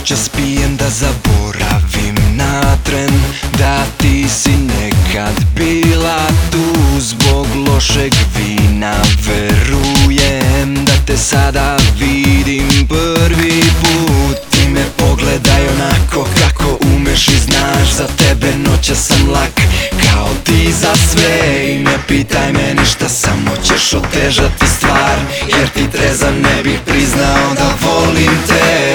Noćas pijem da zaboravim na tren, da ti si nekad bila tu zbog lošeg vina. Verujem da te sada vidim prvi put. Ti me pogledaj onako kako umeš i znaš. Za tebe noćas sam lak kao ti za sve. I ne pitaj me ništa, samo ćeš otežati stvar, jer ti trezan ne bih priznao da volim te.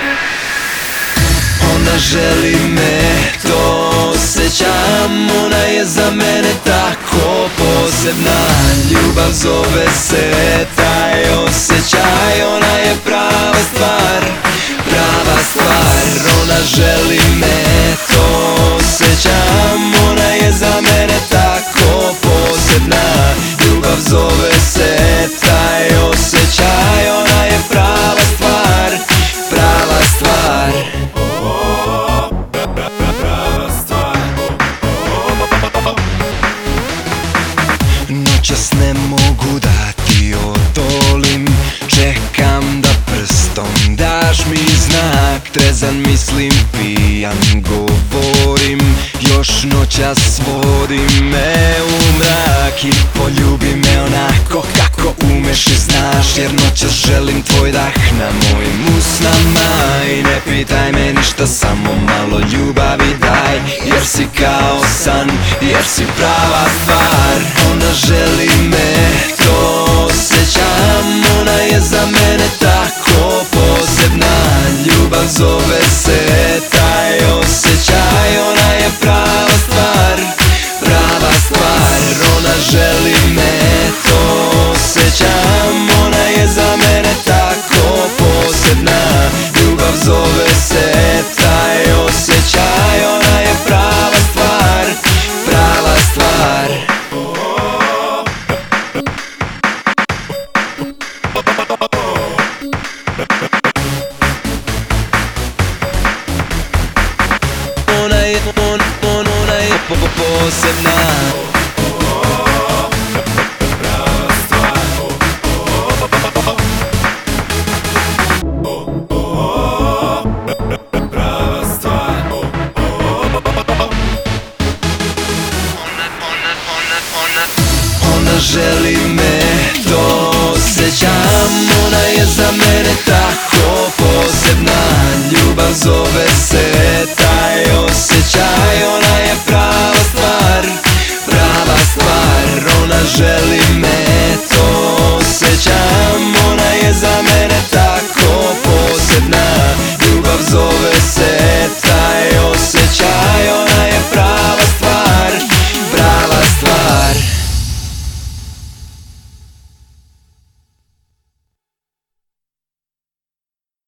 Ona želi me, to osjećam, ona je za mene tako posebna. Ljubav zove se taj osjećaj, ona je prava stvar, prava stvar. Ona želi me, to osjećam, ona je za mene tako posebna. Ljubav zove se taj osjećaj, ona je prava stvar, prava stvar. Noćas ne mogu da ti odolim, čekam da prstom daš mi znak. Trezan mislim, pijan govorim, još noćas vodim me u mrak. I poljubi me onako kako umeš i znaš, jer noćas želim tvoj dah na mojim usnama. I ne pitaj me ništa, samo malo ljubavi daj, jer si kao san, jer si prava stvar. Ona želi me, to osjećam, ona je za mene tako posebna. Ljubav zove se taj osjećaj, ona je prava stvar, prava stvar. Ona želi me, to osjećam, ona je za mene tako posebna. Ljubav zove se taj osjećaj, ona je prava stvar, prava stvar. Ona je posebna.